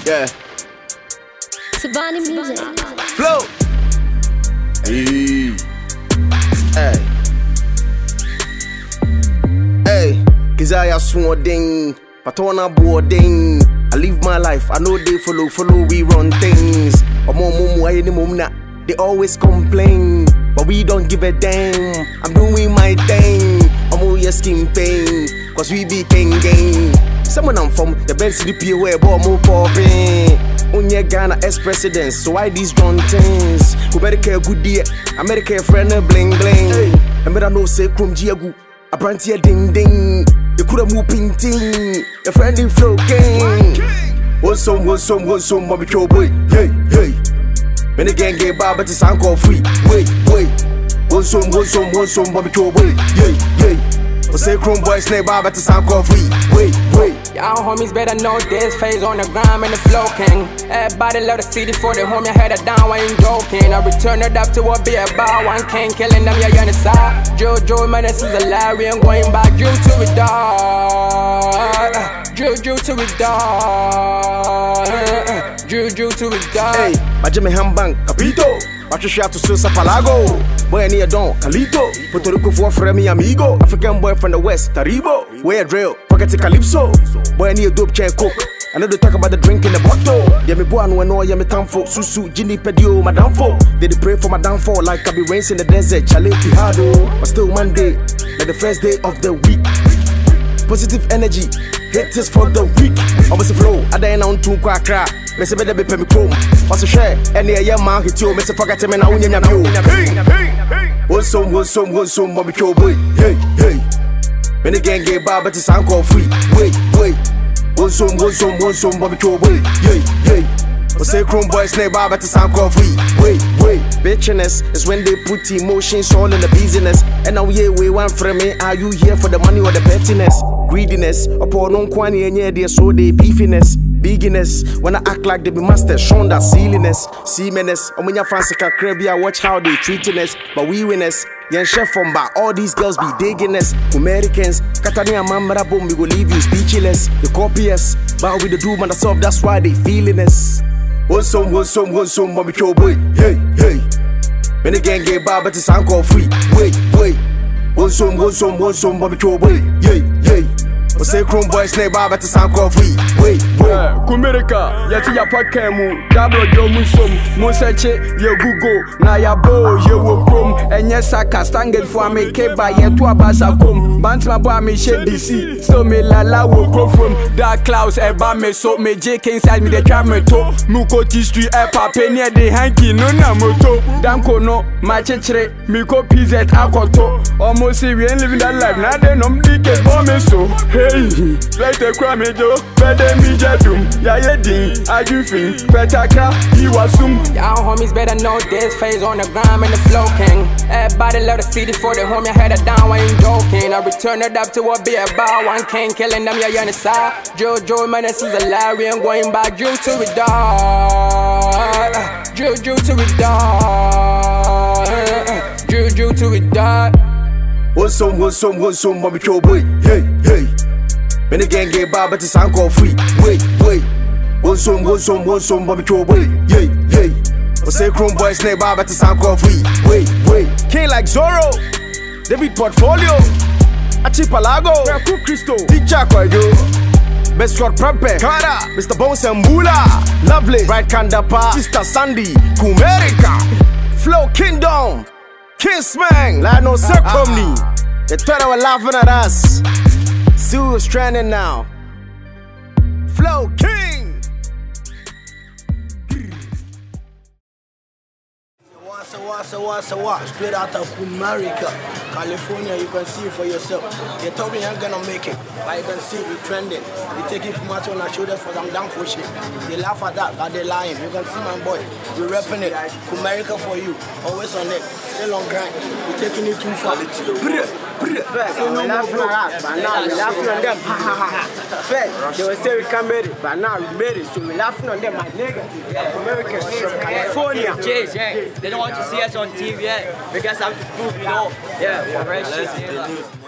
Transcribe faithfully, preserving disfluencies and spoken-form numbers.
Yeah. Savannah music. Flow. Hey. Hey. Hey. Kizaya swording. Patona boarding. I live my life. I know they follow, follow, we run things. They always complain, but we don't give a damn. I'm doing my thing. I'm always skin pain, cause we be king gang. Someone I'm from the best C D P where boy more popping. Onye Ghana ex-presidents, so why these drunk things? America good dear, America friend bling bling. I made a no say krum jiagu, a brandy ding ding. You could have moved painting, your friend in flow gang. One some, one some, one some, mommy show boy, hey, hey. When the gang get bad, but it's uncle free. Wait, wait. One some, one some, one some, mommy show boy, yeah, yeah. I say chrome boys snake bad, but it's uncle free. Wait, wait. Y'all homies better know this phase on the grind and the flow king. Everybody love the city for the homie, I had it down, I ain't joking. I return it up to what be about. One king killing them, yeah, you on the side. Jojo, man, this is a lie, we ain't going back. Due to it, dog. Juju to it, dog. Juju to it, dog. Hey, my Jimmy Hambang, Capito. Watch your shot to Susa Palago. Boy, near Don, Calito. Puerto Rico for Fremi Amigo. African boy from the West, Taribo. Where drill, pocket Calypso. Boy, near dope chain cook. I know they talk about the drink in the bottle. Yeah, me boy, no, no, yeah, me tamfo. Susu, Ginny, Pedio, my downfall. They dey pray for my downfall like I be rains in the desert. Chale, Pihado. But still Monday, like the first day of the week. Positive energy, haters for the week. Almost flow, I dine on two quack crack. Me say better be pay me chrome. What's a share? Any a young man hit you. Me say forget him and I win him. One some, one some, one some, mommy show boy. Hey, hey. When the gang get bad, but it's uncle free. Wait, wait. One some, one some, one some, mommy show boy. Hey, hey. I say chrome boy snake bad, but it's uncle free. Wait, wait. Bitchiness is when they put emotions all in the business. And now yeah, we want from me. Are you here for the money or the pettiness? Greediness, upon on quani and yeah, they so they beefiness. Bigness, when I act like they be masters, shown that silliness, seameness. And when you fancy crabby, I watch how they treating us. But we winners, yen chef from back, all these girls be digging us. Americans, Catania Mamara boom, we go leave you speechless. They copy us, but we the do man soft, that's why they feeling us. One some, one some, one some, mommy show boy, hey, hey. When the gang get bad, but it's uncle free. Wait, wait. One some, one some, one some, mommy show boy, hey, hey. I say chrome boy snake bad, but it's uncle free. Wait, wait. Kumirika, yeti ya pakemu, dabro jo musum, museche ye Google, na ya bo ye wo prom, enye saka stanget for me keba ye to abasa kom, bantma bo me she D C, so me lala wo go from dark clouds eba me so me J K inside me the try me to, muko T street e pape near the hanky no na moto, danko no, ma chechre, mi ko P Z akoto, almost see we ain't living that life, now they no mdike bo me so, hey, let the crime jo, better me jadum. Yeah, yeah, ding, I do think, Petaka, you assume. Y'all homies better know this phase on the grind and the flow king. Everybody love the city for the homie, I had it down, I ain't joking. I return it up to what be about. One king killing them, yeah, you on the side. Jojo, man, this is a lie, we ain't going back. Due to it, dog. Juju to it, dog. Juju to it, dog. One some, one some, one some, mommy show boy, hey, hey. When the gang get bad, but it's uncle free. Wait, wait. One some, one some, one some, mommy show boy. Yeah, yeah. I say chrome boy snake bad, but it's uncle free. Wait, wait. King like Zorro, David Portfolio, Achipalago, Raku Cristo, Teacher Koyo, Best Short Prempe, Kara, Mister Bones and Mula, Lovely, Right Kandapa, Sister Sandy, Kumerika, Flow Kingdom, Kissman, like no circumni. They thought they were laughing at us. See who's trending now. Flow King. What's a what's a what's a what? Straight out of America, California. You can see it for yourself. They told me I'm gonna make it, but you can see we trending. We taking much on our shoulders for some down for shit. They laugh at that, but they lying. You can see my boy. We repping it. America for you. Always on it. Still on grind. We taking it too far. First, we laughing at us, but now we laughing on them. Ha ha ha. First, they will say we can't made it, but now we made it, so we laughing on them, my nigga. Americans from California. Jeez, yeah. They don't want to see us on T V yet. Because I have to prove, you know. Yeah, for real shit.